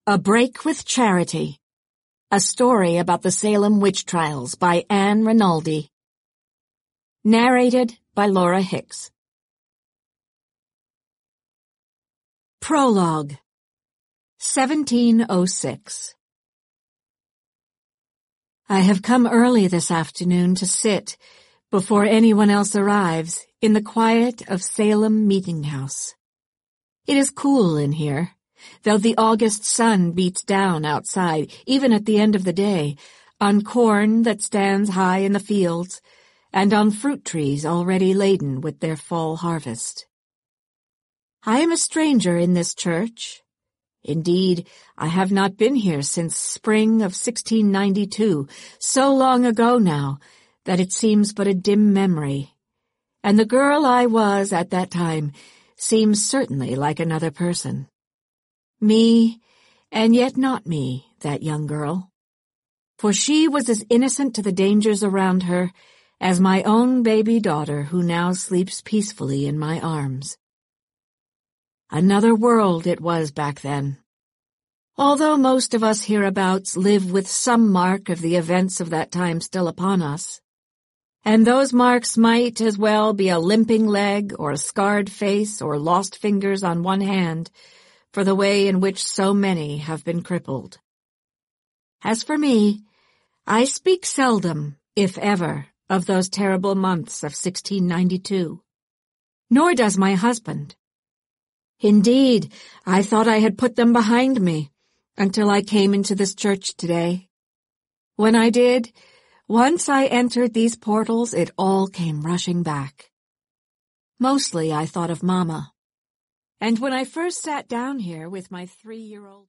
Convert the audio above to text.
A Break with Charity. A story about the Salem witch trials by Anne Rinaldi. Narrated by Laura Hicks. Prologue. 1706. I have come early this afternoon to sit, before anyone else arrives, in the quiet of Salem Meeting House. It is cool in here, though the August sun beats down outside, even at the end of the day, on corn that stands high in the fields, and on fruit trees already laden with their fall harvest. I am a stranger in this church. Indeed, I have not been here since spring of 1692, so long ago now that it seems but a dim memory, and the girl I was at that time seems certainly like another person. Me, and yet not me, that young girl. For she was as innocent to the dangers around her as my own baby daughter who now sleeps peacefully in my arms. Another world it was back then. Although most of us hereabouts live with some mark of the events of that time still upon us, and those marks might as well be a limping leg or a scarred face or lost fingers on one hand, for the way in which so many have been crippled. As for me, I speak seldom, if ever, of those terrible months of 1692. Nor does my husband. Indeed, I thought I had put them behind me, until I came into this church today. When I did, once I entered these portals, it all came rushing back. Mostly I thought of Mama. And when I first sat down here with my 3-year-old...